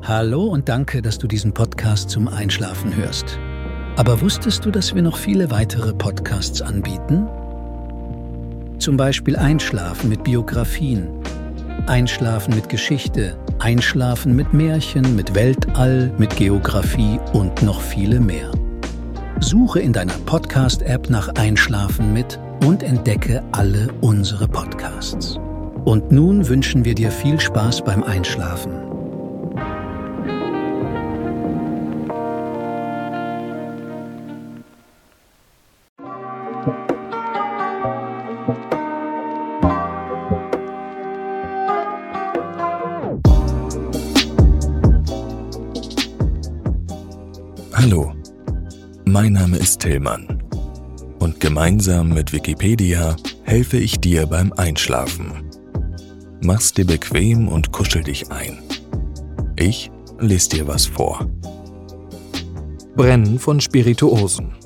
Hallo und danke, dass du diesen Podcast zum Einschlafen hörst. Aber wusstest du, dass wir noch viele weitere Podcasts anbieten? Zum Beispiel Einschlafen mit Biografien, Einschlafen mit Geschichte, Einschlafen mit Märchen, mit Weltall, mit Geografie und noch viele mehr. Suche in deiner Podcast-App nach Einschlafen mit und entdecke alle unsere Podcasts. Und nun wünschen wir dir viel Spaß beim Einschlafen. Hallo, mein Name ist Tillmann und gemeinsam mit Wikipedia helfe ich dir beim Einschlafen. Mach's dir bequem und kuschel dich ein. Ich lese dir was vor. Brennen von Spirituosen.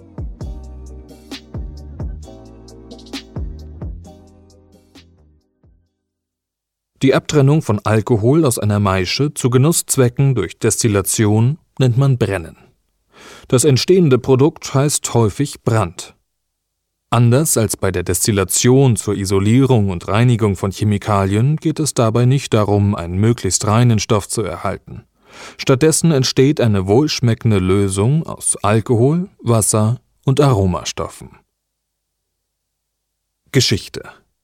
Die Abtrennung von Alkohol aus einer Maische zu Genusszwecken durch Destillation nennt man Brennen. Das entstehende Produkt heißt häufig Brand. Anders als bei der Destillation zur Isolierung und Reinigung von Chemikalien geht es dabei nicht darum, einen möglichst reinen Stoff zu erhalten. Stattdessen entsteht eine wohlschmeckende Lösung aus Alkohol, Wasser und Aromastoffen. Geschichte.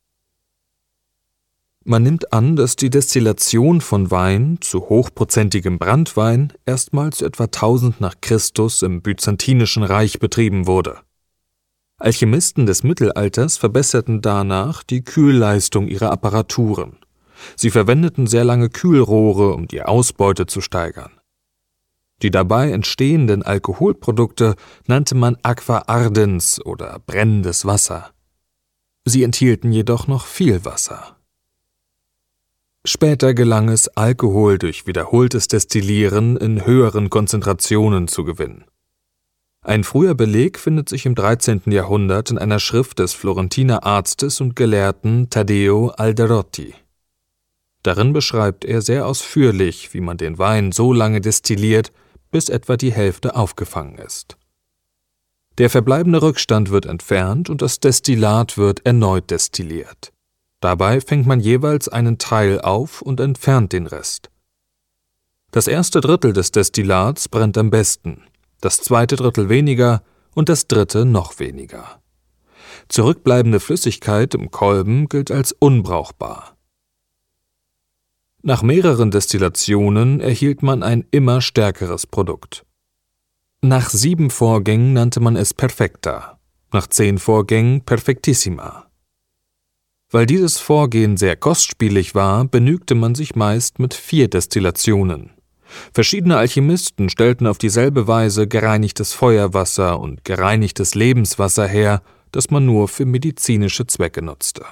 Man nimmt an, dass die Destillation von Wein zu hochprozentigem Branntwein erstmals etwa 1000 nach Christus im Byzantinischen Reich betrieben wurde. Alchemisten des Mittelalters verbesserten danach die Kühlleistung ihrer Apparaturen. Sie verwendeten sehr lange Kühlrohre, um die Ausbeute zu steigern. Die dabei entstehenden Alkoholprodukte nannte man Aqua ardens oder brennendes Wasser. Sie enthielten jedoch noch viel Wasser. Später gelang es, Alkohol durch wiederholtes Destillieren in höheren Konzentrationen zu gewinnen. Ein früher Beleg findet sich im 13. Jahrhundert in einer Schrift des Florentiner Arztes und Gelehrten Taddeo Alderotti. Darin beschreibt er sehr ausführlich, wie man den Wein so lange destilliert, bis etwa die Hälfte aufgefangen ist. Der verbleibende Rückstand wird entfernt und das Destillat wird erneut destilliert. Dabei fängt man jeweils einen Teil auf und entfernt den Rest. Das erste Drittel des Destillats brennt am besten, das zweite Drittel weniger und das dritte noch weniger. Zurückbleibende Flüssigkeit im Kolben gilt als unbrauchbar. Nach mehreren Destillationen erhielt man ein immer stärkeres Produkt. Nach 7 Vorgängen nannte man es Perfecta, nach 10 Vorgängen Perfectissima. Weil dieses Vorgehen sehr kostspielig war, begnügte man sich meist mit 4 Destillationen. Verschiedene Alchemisten stellten auf dieselbe Weise gereinigtes Feuerwasser und gereinigtes Lebenswasser her, das man nur für medizinische Zwecke nutzte.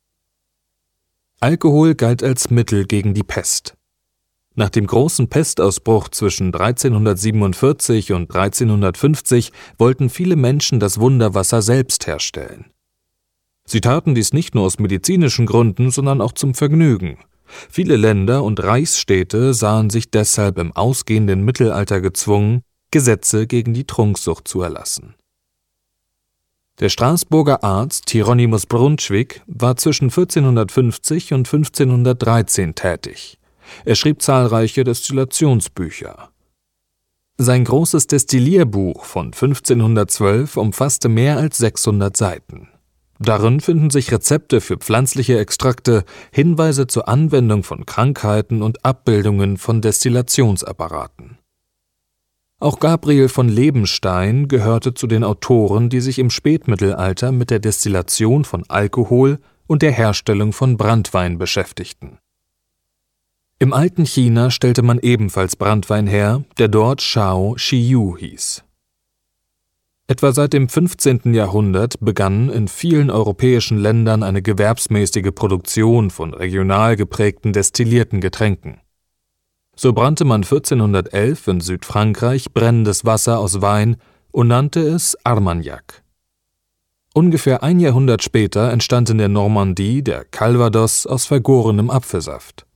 Alkohol galt als Mittel gegen die Pest. Nach dem großen Pestausbruch zwischen 1347 und 1350 wollten viele Menschen das Wunderwasser selbst herstellen. Sie taten dies nicht nur aus medizinischen Gründen, sondern auch zum Vergnügen. Viele Länder und Reichsstädte sahen sich deshalb im ausgehenden Mittelalter gezwungen, Gesetze gegen die Trunksucht zu erlassen. Der Straßburger Arzt Hieronymus Brunswick war zwischen 1450 und 1513 tätig. Er schrieb zahlreiche Destillationsbücher. Sein großes Destillierbuch von 1512 umfasste mehr als 600 Seiten. Darin finden sich Rezepte für pflanzliche Extrakte, Hinweise zur Anwendung von Krankheiten und Abbildungen von Destillationsapparaten. Auch Gabriel von Lebenstein gehörte zu den Autoren, die sich im Spätmittelalter mit der Destillation von Alkohol und der Herstellung von Branntwein beschäftigten. Im alten China stellte man ebenfalls Branntwein her, der dort Shao Shiyu hieß. Etwa seit dem 15. Jahrhundert begann in vielen europäischen Ländern eine gewerbsmäßige Produktion von regional geprägten destillierten Getränken. So brannte man 1411 in Südfrankreich brennendes Wasser aus Wein und nannte es Armagnac. Ungefähr ein Jahrhundert später entstand in der Normandie der Calvados aus vergorenem Apfelsaft.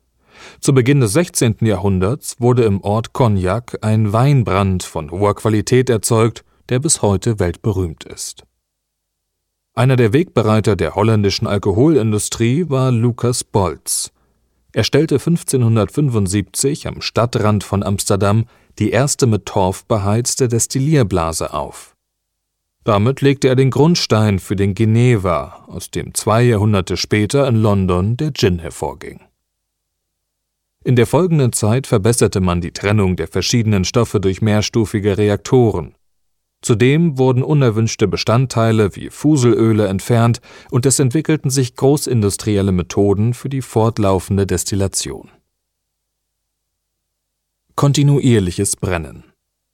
Zu Beginn des 16. Jahrhunderts wurde im Ort Cognac ein Weinbrand von hoher Qualität erzeugt, der bis heute weltberühmt ist. Einer der Wegbereiter der holländischen Alkoholindustrie war Lucas Boltz. Er stellte 1575 am Stadtrand von Amsterdam die erste mit Torf beheizte Destillierblase auf. Damit legte er den Grundstein für den Geneva, aus dem 2 Jahrhunderte später in London der Gin hervorging. In der folgenden Zeit verbesserte man die Trennung der verschiedenen Stoffe durch mehrstufige Reaktoren. Zudem wurden unerwünschte Bestandteile wie Fuselöle entfernt und es entwickelten sich großindustrielle Methoden für die fortlaufende Destillation. Kontinuierliches Brennen.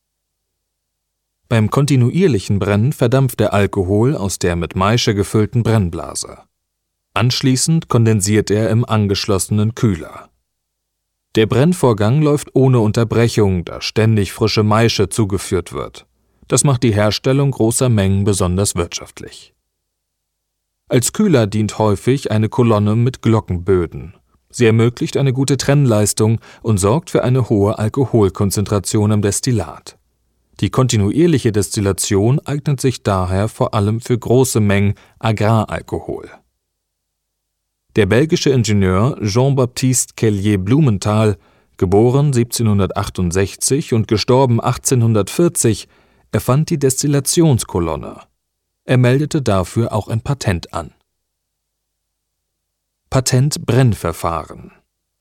Beim kontinuierlichen Brennen verdampft der Alkohol aus der mit Maische gefüllten Brennblase. Anschließend kondensiert er im angeschlossenen Kühler. Der Brennvorgang läuft ohne Unterbrechung, da ständig frische Maische zugeführt wird. Das macht die Herstellung großer Mengen besonders wirtschaftlich. Als Kühler dient häufig eine Kolonne mit Glockenböden. Sie ermöglicht eine gute Trennleistung und sorgt für eine hohe Alkoholkonzentration im Destillat. Die kontinuierliche Destillation eignet sich daher vor allem für große Mengen Agraralkohol. Der belgische Ingenieur Jean-Baptiste Cellier-Blumenthal, geboren 1768 und gestorben 1840, erfand die Destillationskolonne. Er meldete dafür auch ein Patent an. Patentbrennverfahren.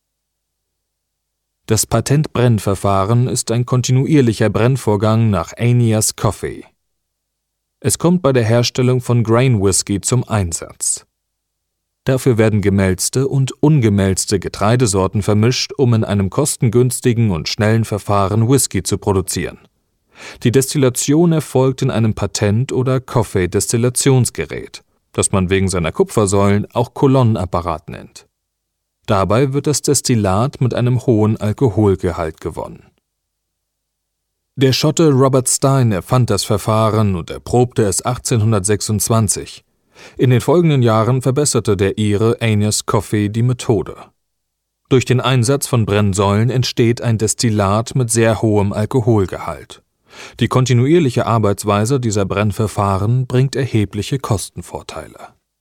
Das Patentbrennverfahren ist ein kontinuierlicher Brennvorgang nach Annias Coffey. Es kommt bei der Herstellung von Grain Whisky zum Einsatz. Dafür werden gemälzte und ungemälzte Getreidesorten vermischt, um in einem kostengünstigen und schnellen Verfahren Whisky zu produzieren. Die Destillation erfolgt in einem Patent- oder Coffey-Destillationsgerät, das man wegen seiner Kupfersäulen auch Kolonnenapparat nennt. Dabei wird das Destillat mit einem hohen Alkoholgehalt gewonnen. Der Schotte Robert Stein erfand das Verfahren und erprobte es 1826. In den folgenden Jahren verbesserte der Ire Annias Coffey die Methode. Durch den Einsatz von Brennsäulen entsteht ein Destillat mit sehr hohem Alkoholgehalt. Die kontinuierliche Arbeitsweise dieser Brennverfahren bringt erhebliche Kostenvorteile.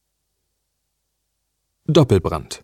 Doppelbrand.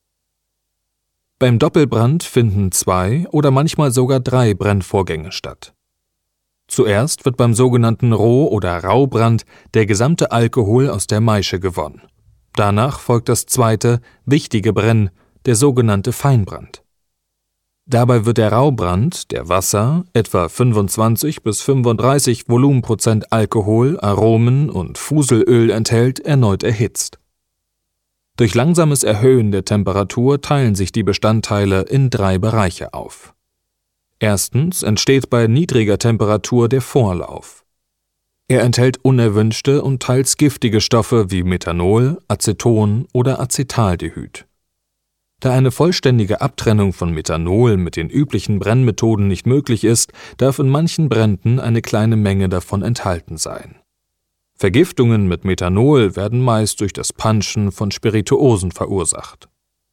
Beim Doppelbrand finden 2 oder manchmal sogar 3 Brennvorgänge statt. Zuerst wird beim sogenannten Roh- oder Raubrand der gesamte Alkohol aus der Maische gewonnen. Danach folgt das zweite, wichtige Brennen, der sogenannte Feinbrand. Dabei wird der Raubrand, der Wasser, etwa 25 bis 35 Volumenprozent Alkohol, Aromen und Fuselöl enthält, erneut erhitzt. Durch langsames Erhöhen der Temperatur teilen sich die Bestandteile in 3 Bereiche auf. Erstens entsteht bei niedriger Temperatur der Vorlauf. Er enthält unerwünschte und teils giftige Stoffe wie Methanol, Aceton oder Acetaldehyd. Da eine vollständige Abtrennung von Methanol mit den üblichen Brennmethoden nicht möglich ist, darf in manchen Bränden eine kleine Menge davon enthalten sein. Vergiftungen mit Methanol werden meist durch das Panschen von Spirituosen verursacht.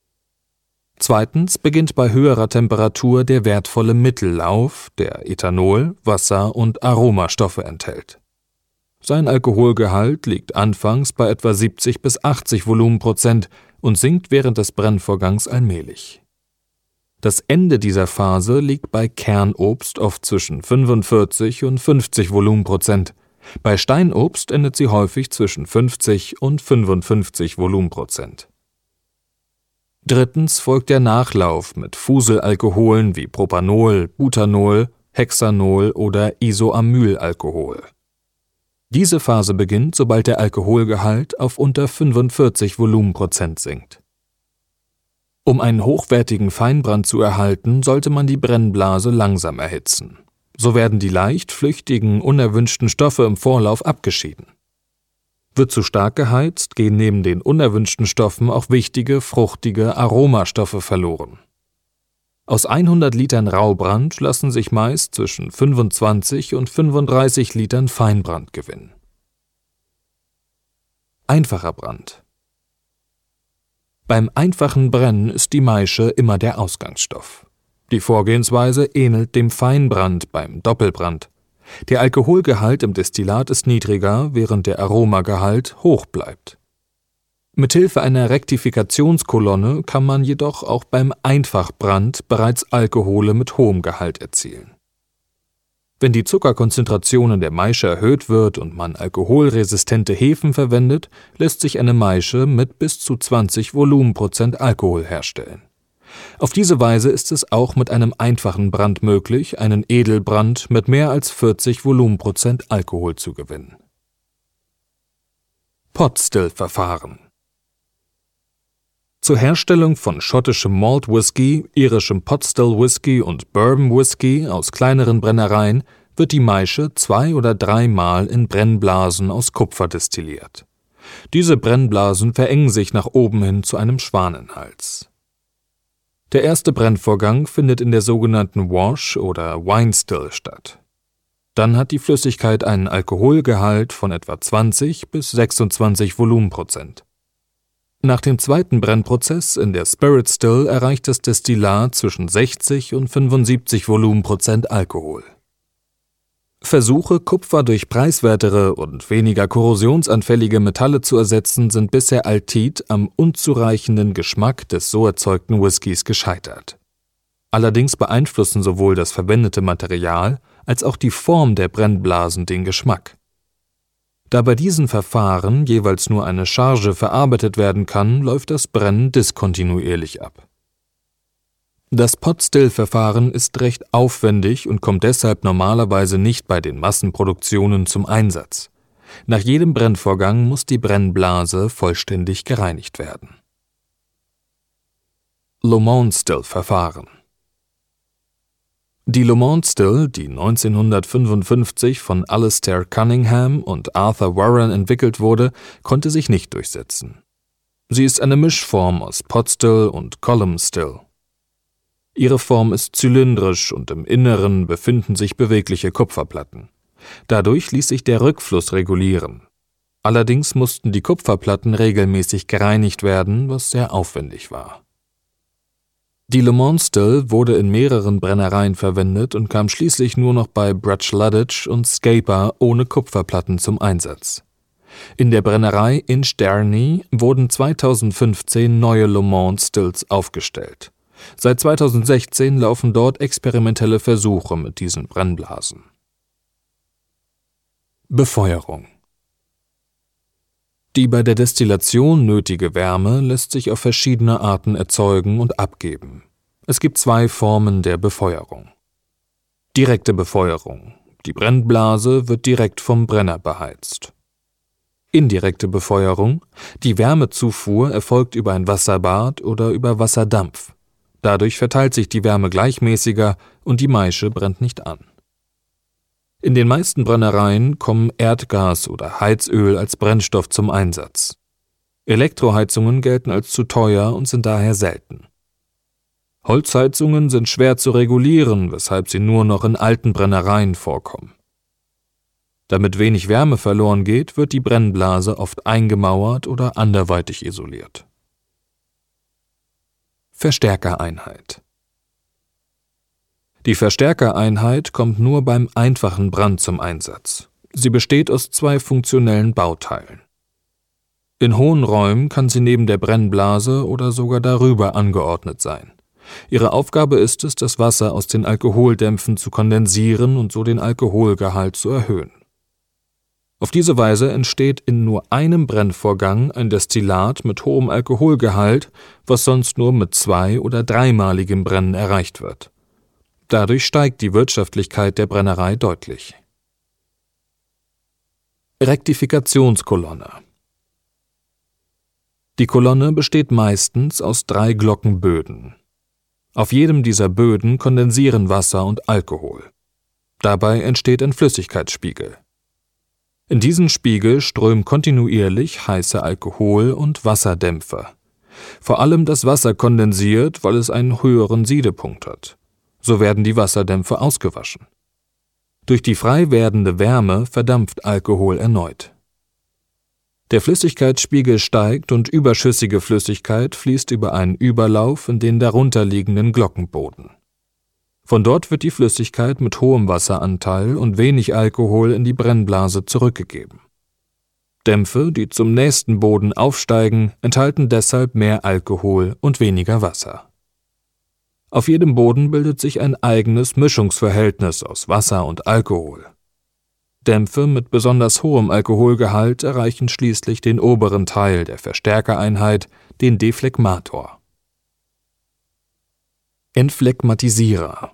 Zweitens beginnt bei höherer Temperatur der wertvolle Mittellauf, der Ethanol, Wasser und Aromastoffe enthält. Sein Alkoholgehalt liegt anfangs bei etwa 70 bis 80 Volumenprozent und sinkt während des Brennvorgangs allmählich. Das Ende dieser Phase liegt bei Kernobst oft zwischen 45 und 50 Volumenprozent. Bei Steinobst endet sie häufig zwischen 50 und 55 Volumenprozent. Drittens folgt der Nachlauf mit Fuselalkoholen wie Propanol, Butanol, Hexanol oder Isoamylalkohol. Diese Phase beginnt, sobald der Alkoholgehalt auf unter 45 Volumenprozent sinkt. Um einen hochwertigen Feinbrand zu erhalten, sollte man die Brennblase langsam erhitzen. So werden die leicht flüchtigen, unerwünschten Stoffe im Vorlauf abgeschieden. Wird zu stark geheizt, gehen neben den unerwünschten Stoffen auch wichtige, fruchtige Aromastoffe verloren. Aus 100 Litern Raubrand lassen sich meist zwischen 25 und 35 Litern Feinbrand gewinnen. Einfacher Brand. Beim einfachen Brennen ist die Maische immer der Ausgangsstoff. Die Vorgehensweise ähnelt dem Feinbrand beim Doppelbrand. Der Alkoholgehalt im Destillat ist niedriger, während der Aromagehalt hoch bleibt. Mithilfe einer Rektifikationskolonne kann man jedoch auch beim Einfachbrand bereits Alkohole mit hohem Gehalt erzielen. Wenn die Zuckerkonzentration in der Maische erhöht wird und man alkoholresistente Hefen verwendet, lässt sich eine Maische mit bis zu 20 Volumenprozent Alkohol herstellen. Auf diese Weise ist es auch mit einem einfachen Brand möglich, einen Edelbrand mit mehr als 40 Volumenprozent Alkohol zu gewinnen. Pot-Still-Verfahren. Zur Herstellung von schottischem Malt Whisky, irischem Pot-Still Whisky und Bourbon Whisky aus kleineren Brennereien wird die Maische 2- oder 3-mal in Brennblasen aus Kupfer destilliert. Diese Brennblasen verengen sich nach oben hin zu einem Schwanenhals. Der erste Brennvorgang findet in der sogenannten Wash oder Wine Still statt. Dann hat die Flüssigkeit einen Alkoholgehalt von etwa 20 bis 26 Volumenprozent. Nach dem zweiten Brennprozess in der Spirit Still erreicht das Destillat zwischen 60 und 75 Volumenprozent Alkohol. Versuche, Kupfer durch preiswertere und weniger korrosionsanfällige Metalle zu ersetzen, sind bisher alltief am unzureichenden Geschmack des so erzeugten Whiskys gescheitert. Allerdings beeinflussen sowohl das verwendete Material als auch die Form der Brennblasen den Geschmack. Da bei diesen Verfahren jeweils nur eine Charge verarbeitet werden kann, läuft das Brennen diskontinuierlich ab. Das Pot-Still-Verfahren ist recht aufwendig und kommt deshalb normalerweise nicht bei den Massenproduktionen zum Einsatz. Nach jedem Brennvorgang muss die Brennblase vollständig gereinigt werden. Le Mans Still-Verfahren. Die Le Mans Still, die 1955 von Alistair Cunningham und Arthur Warren entwickelt wurde, konnte sich nicht durchsetzen. Sie ist eine Mischform aus Pot Still und Column Still. Ihre Form ist zylindrisch und im Inneren befinden sich bewegliche Kupferplatten. Dadurch ließ sich der Rückfluss regulieren. Allerdings mussten die Kupferplatten regelmäßig gereinigt werden, was sehr aufwendig war. Die Le Mans Still wurde in mehreren Brennereien verwendet und kam schließlich nur noch bei Bruichladdich und Scapa ohne Kupferplatten zum Einsatz. In der Brennerei in Sterney wurden 2015 neue Le Mans Stills aufgestellt. Seit 2016 laufen dort experimentelle Versuche mit diesen Brennblasen. Befeuerung. Die bei der Destillation nötige Wärme lässt sich auf verschiedene Arten erzeugen und abgeben. Es gibt 2 Formen der Befeuerung. Direkte Befeuerung. Die Brennblase wird direkt vom Brenner beheizt. Indirekte Befeuerung. Die Wärmezufuhr erfolgt über ein Wasserbad oder über Wasserdampf. Dadurch verteilt sich die Wärme gleichmäßiger und die Maische brennt nicht an. In den meisten Brennereien kommen Erdgas oder Heizöl als Brennstoff zum Einsatz. Elektroheizungen gelten als zu teuer und sind daher selten. Holzheizungen sind schwer zu regulieren, weshalb sie nur noch in alten Brennereien vorkommen. Damit wenig Wärme verloren geht, wird die Brennblase oft eingemauert oder anderweitig isoliert. Verstärkereinheit. Die Verstärkereinheit kommt nur beim einfachen Brand zum Einsatz. Sie besteht aus 2 funktionellen Bauteilen. In hohen Räumen kann sie neben der Brennblase oder sogar darüber angeordnet sein. Ihre Aufgabe ist es, das Wasser aus den Alkoholdämpfen zu kondensieren und so den Alkoholgehalt zu erhöhen. Auf diese Weise entsteht in nur einem Brennvorgang ein Destillat mit hohem Alkoholgehalt, was sonst nur mit 2- oder 3-maligem Brennen erreicht wird. Dadurch steigt die Wirtschaftlichkeit der Brennerei deutlich. Rektifikationskolonne. Die Kolonne besteht meistens aus 3 Glockenböden. Auf jedem dieser Böden kondensieren Wasser und Alkohol. Dabei entsteht ein Flüssigkeitsspiegel. In diesen Spiegel strömen kontinuierlich heiße Alkohol- und Wasserdämpfe. Vor allem das Wasser kondensiert, weil es einen höheren Siedepunkt hat. So werden die Wasserdämpfe ausgewaschen. Durch die frei werdende Wärme verdampft Alkohol erneut. Der Flüssigkeitsspiegel steigt und überschüssige Flüssigkeit fließt über einen Überlauf in den darunterliegenden Glockenboden. Von dort wird die Flüssigkeit mit hohem Wasseranteil und wenig Alkohol in die Brennblase zurückgegeben. Dämpfe, die zum nächsten Boden aufsteigen, enthalten deshalb mehr Alkohol und weniger Wasser. Auf jedem Boden bildet sich ein eigenes Mischungsverhältnis aus Wasser und Alkohol. Dämpfe mit besonders hohem Alkoholgehalt erreichen schließlich den oberen Teil der Verstärkereinheit, den Dephlegmator. Entphlegmatisierer.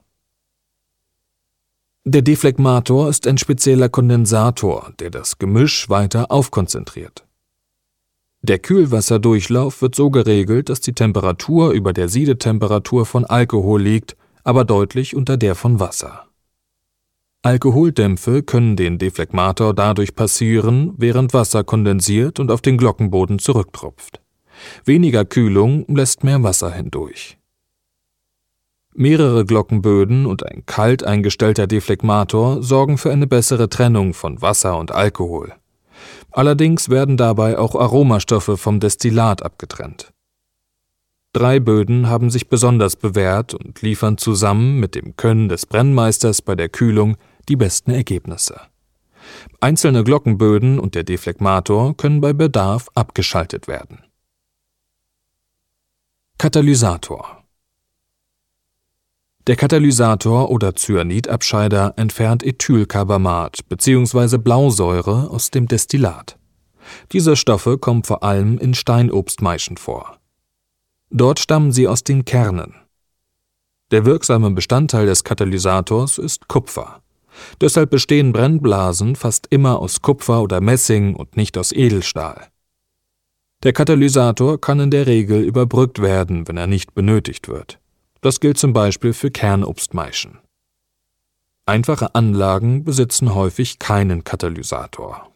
Der Dephlegmator ist ein spezieller Kondensator, der das Gemisch weiter aufkonzentriert. Der Kühlwasserdurchlauf wird so geregelt, dass die Temperatur über der Siedetemperatur von Alkohol liegt, aber deutlich unter der von Wasser. Alkoholdämpfe können den Dephlegmator dadurch passieren, während Wasser kondensiert und auf den Glockenboden zurücktropft. Weniger Kühlung lässt mehr Wasser hindurch. Mehrere Glockenböden und ein kalt eingestellter Dephlegmator sorgen für eine bessere Trennung von Wasser und Alkohol. Allerdings werden dabei auch Aromastoffe vom Destillat abgetrennt. 3 Böden haben sich besonders bewährt und liefern zusammen mit dem Können des Brennmeisters bei der Kühlung die besten Ergebnisse. Einzelne Glockenböden und der Dephlegmator können bei Bedarf abgeschaltet werden. Katalysator. Der Katalysator oder Cyanidabscheider entfernt Ethylcarbamat bzw. Blausäure aus dem Destillat. Diese Stoffe kommen vor allem in Steinobstmaischen vor. Dort stammen sie aus den Kernen. Der wirksame Bestandteil des Katalysators ist Kupfer. Deshalb bestehen Brennblasen fast immer aus Kupfer oder Messing und nicht aus Edelstahl. Der Katalysator kann in der Regel überbrückt werden, wenn er nicht benötigt wird. Das gilt zum Beispiel für Kernobstmaischen. Einfache Anlagen besitzen häufig keinen Katalysator.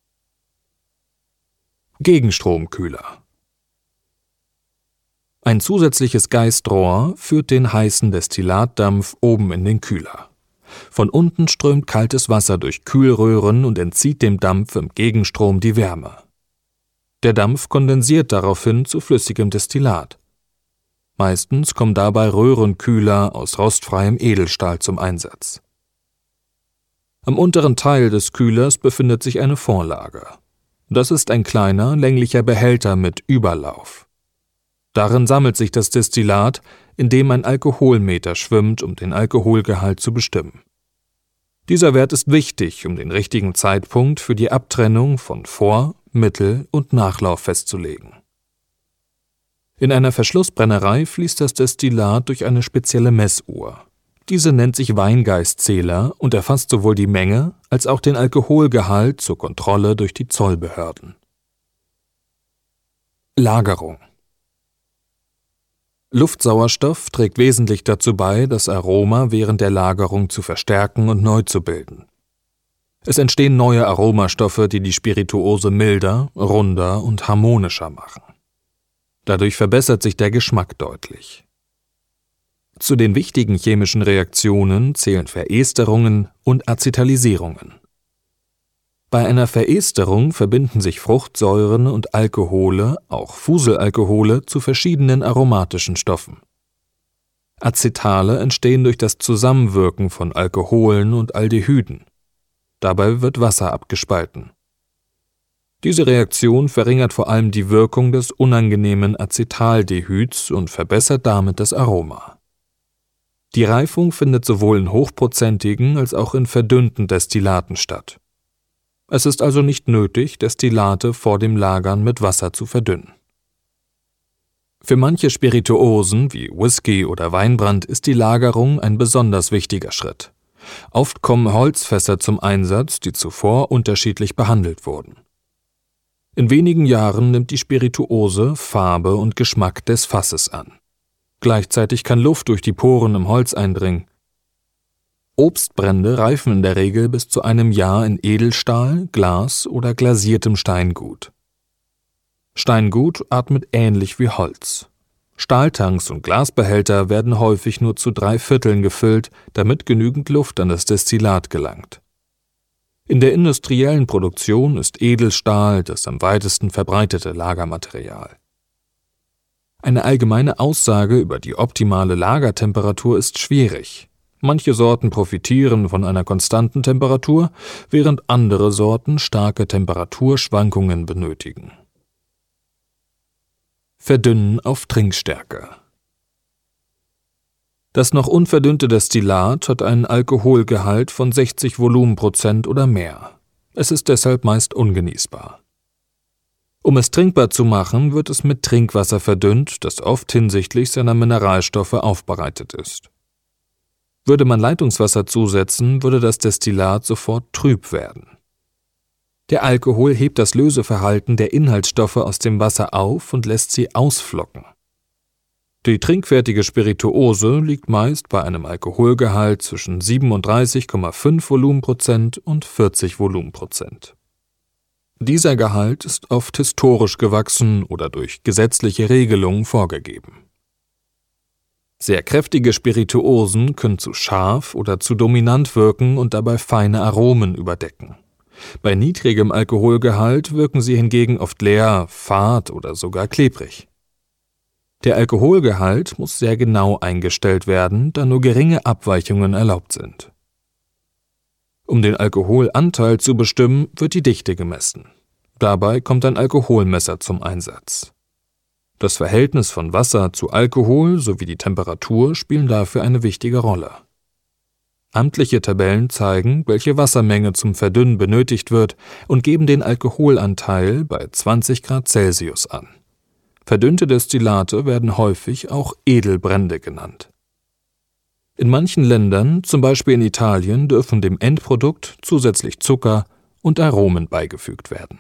Gegenstromkühler. Ein zusätzliches Geistrohr führt den heißen Destillatdampf oben in den Kühler. Von unten strömt kaltes Wasser durch Kühlröhren und entzieht dem Dampf im Gegenstrom die Wärme. Der Dampf kondensiert daraufhin zu flüssigem Destillat. Meistens kommen dabei Röhrenkühler aus rostfreiem Edelstahl zum Einsatz. Am unteren Teil des Kühlers befindet sich eine Vorlage. Das ist ein kleiner, länglicher Behälter mit Überlauf. Darin sammelt sich das Destillat, in dem ein Alkoholmeter schwimmt, um den Alkoholgehalt zu bestimmen. Dieser Wert ist wichtig, um den richtigen Zeitpunkt für die Abtrennung von Vor-, Mittel- und Nachlauf festzulegen. In einer Verschlussbrennerei fließt das Destillat durch eine spezielle Messuhr. Diese nennt sich Weingeistzähler und erfasst sowohl die Menge als auch den Alkoholgehalt zur Kontrolle durch die Zollbehörden. Lagerung. Luftsauerstoff trägt wesentlich dazu bei, das Aroma während der Lagerung zu verstärken und neu zu bilden. Es entstehen neue Aromastoffe, die die Spirituose milder, runder und harmonischer machen. Dadurch verbessert sich der Geschmack deutlich. Zu den wichtigen chemischen Reaktionen zählen Veresterungen und Acetalisierungen. Bei einer Veresterung verbinden sich Fruchtsäuren und Alkohole, auch Fuselalkohole, zu verschiedenen aromatischen Stoffen. Acetale entstehen durch das Zusammenwirken von Alkoholen und Aldehyden. Dabei wird Wasser abgespalten. Diese Reaktion verringert vor allem die Wirkung des unangenehmen Acetaldehyds und verbessert damit das Aroma. Die Reifung findet sowohl in hochprozentigen als auch in verdünnten Destillaten statt. Es ist also nicht nötig, Destillate vor dem Lagern mit Wasser zu verdünnen. Für manche Spirituosen wie Whisky oder Weinbrand ist die Lagerung ein besonders wichtiger Schritt. Oft kommen Holzfässer zum Einsatz, die zuvor unterschiedlich behandelt wurden. In wenigen Jahren nimmt die Spirituose Farbe und Geschmack des Fasses an. Gleichzeitig kann Luft durch die Poren im Holz eindringen. Obstbrände reifen in der Regel bis zu einem Jahr in Edelstahl, Glas oder glasiertem Steingut. Steingut atmet ähnlich wie Holz. Stahltanks und Glasbehälter werden häufig nur zu 3/4 gefüllt, damit genügend Luft an das Destillat gelangt. In der industriellen Produktion ist Edelstahl das am weitesten verbreitete Lagermaterial. Eine allgemeine Aussage über die optimale Lagertemperatur ist schwierig. Manche Sorten profitieren von einer konstanten Temperatur, während andere Sorten starke Temperaturschwankungen benötigen. Verdünnen auf Trinkstärke. Das noch unverdünnte Destillat hat einen Alkoholgehalt von 60 Volumenprozent oder mehr. Es ist deshalb meist ungenießbar. Um es trinkbar zu machen, wird es mit Trinkwasser verdünnt, das oft hinsichtlich seiner Mineralstoffe aufbereitet ist. Würde man Leitungswasser zusetzen, würde das Destillat sofort trüb werden. Der Alkohol hebt das Löseverhalten der Inhaltsstoffe aus dem Wasser auf und lässt sie ausflocken. Die trinkfertige Spirituose liegt meist bei einem Alkoholgehalt zwischen 37,5 Volumenprozent und 40 Volumenprozent. Dieser Gehalt ist oft historisch gewachsen oder durch gesetzliche Regelungen vorgegeben. Sehr kräftige Spirituosen können zu scharf oder zu dominant wirken und dabei feine Aromen überdecken. Bei niedrigem Alkoholgehalt wirken sie hingegen oft leer, fad oder sogar klebrig. Der Alkoholgehalt muss sehr genau eingestellt werden, da nur geringe Abweichungen erlaubt sind. Um den Alkoholanteil zu bestimmen, wird die Dichte gemessen. Dabei kommt ein Alkoholmesser zum Einsatz. Das Verhältnis von Wasser zu Alkohol sowie die Temperatur spielen dafür eine wichtige Rolle. Amtliche Tabellen zeigen, welche Wassermenge zum Verdünnen benötigt wird und geben den Alkoholanteil bei 20 Grad Celsius an. Verdünnte Destillate werden häufig auch Edelbrände genannt. In manchen Ländern, zum Beispiel in Italien, dürfen dem Endprodukt zusätzlich Zucker und Aromen beigefügt werden.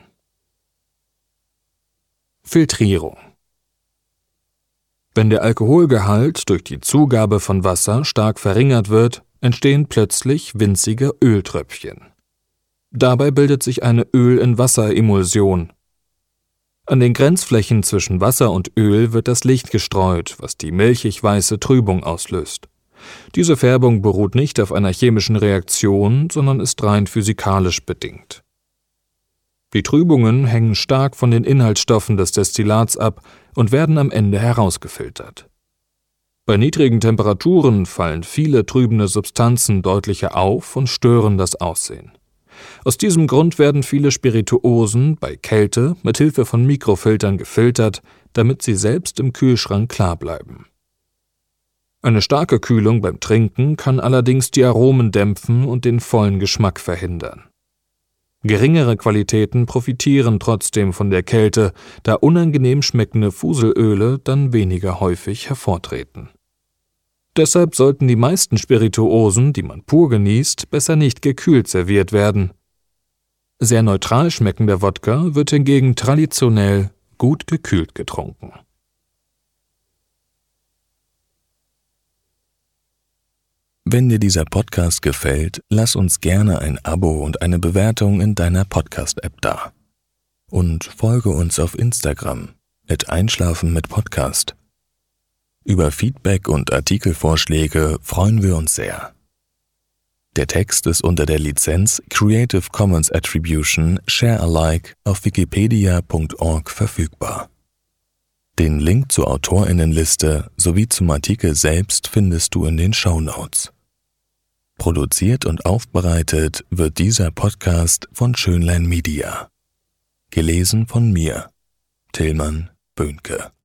Filtrierung. Wenn der Alkoholgehalt durch die Zugabe von Wasser stark verringert wird, entstehen plötzlich winzige Öltröpfchen. Dabei bildet sich eine Öl-in-Wasser-Emulsion. An den Grenzflächen zwischen Wasser und Öl wird das Licht gestreut, was die milchig-weiße Trübung auslöst. Diese Färbung beruht nicht auf einer chemischen Reaktion, sondern ist rein physikalisch bedingt. Die Trübungen hängen stark von den Inhaltsstoffen des Destillats ab und werden am Ende herausgefiltert. Bei niedrigen Temperaturen fallen viele trübende Substanzen deutlicher auf und stören das Aussehen. Aus diesem Grund werden viele Spirituosen bei Kälte mit Hilfe von Mikrofiltern gefiltert, damit sie selbst im Kühlschrank klar bleiben. Eine starke Kühlung beim Trinken kann allerdings die Aromen dämpfen und den vollen Geschmack verhindern. Geringere Qualitäten profitieren trotzdem von der Kälte, da unangenehm schmeckende Fuselöle dann weniger häufig hervortreten. Deshalb sollten die meisten Spirituosen, die man pur genießt, besser nicht gekühlt serviert werden. Sehr neutral schmeckender Wodka wird hingegen traditionell gut gekühlt getrunken. Wenn dir dieser Podcast gefällt, lass uns gerne ein Abo und eine Bewertung in deiner Podcast-App da. Und folge uns auf Instagram @einschlafen-mit-Podcast. Über Feedback und Artikelvorschläge freuen wir uns sehr. Der Text ist unter der Lizenz Creative Commons Attribution Share Alike auf wikipedia.org verfügbar. Den Link zur AutorInnenliste sowie zum Artikel selbst findest du in den Shownotes. Produziert und aufbereitet wird dieser Podcast von Schönlein Media. Gelesen von mir, Tilman Böhnke.